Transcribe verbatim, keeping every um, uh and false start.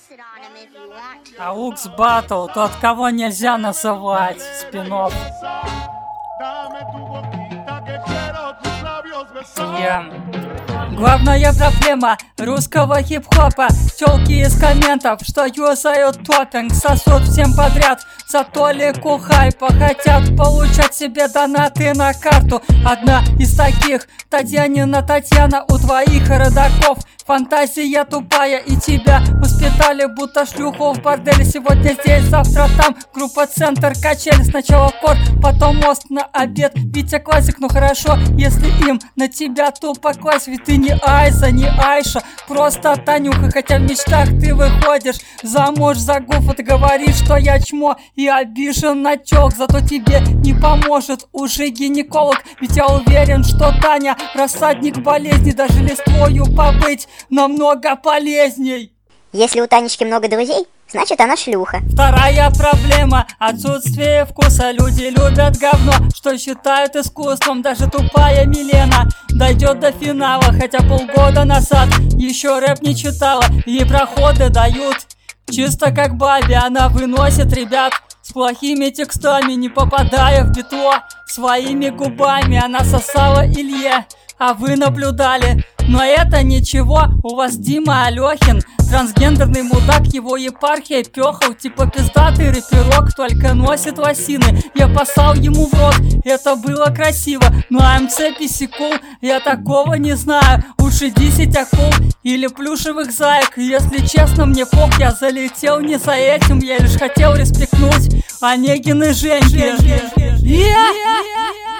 Аукс Батл, тот, кого нельзя называть, спин-офф. Yeah. Главная проблема русского хип-хопа: тёлки из комментов, что юзают топпинг, сосут всем подряд за толику хайпа, хотят получать себе донаты на карту. Одна из таких — Татьянина Татьяна, у твоих родаков фантазия тупая, и тебя воспитали будто шлюху в борделе. Сегодня здесь, завтра там, группа «Центр», качели. Сначала кор, потом мост на обед. Витя классик, ну хорошо, если им на тебя тупо класть. Ведь ты не Айза, не Айша, просто Танюха. Хотя в мечтах ты выходишь замуж за Гуфа. Ты говоришь, что я чмо и обижен на тёлк, зато тебе не поможет уже гинеколог. Ведь я уверен, что Таня рассадник болезней, даже листвою побыть намного полезней. Если у Танечки много друзей, значит она шлюха. Вторая проблема — отсутствие вкуса. Люди любят говно, что считают искусством. Даже тупая Милена дойдет до финала, хотя полгода назад еще рэп не читала. Ей проходы дают чисто как бабе. Она выносит ребят с плохими текстами, не попадая в битло своими губами. Она сосала Илье, а вы наблюдали. Но это ничего, у вас Дима Алехин, трансгендерный мудак, его епархия пёхал, типа пиздатый рэперок, только носит лосины. Я посал ему в рот, это было красиво, но АМЦ писекул, я такого не знаю. Лучше десять акул или плюшевых заек. Если честно, мне пох, я залетел не за этим, я лишь хотел респектнуть Онегин и Женьки. Yeah!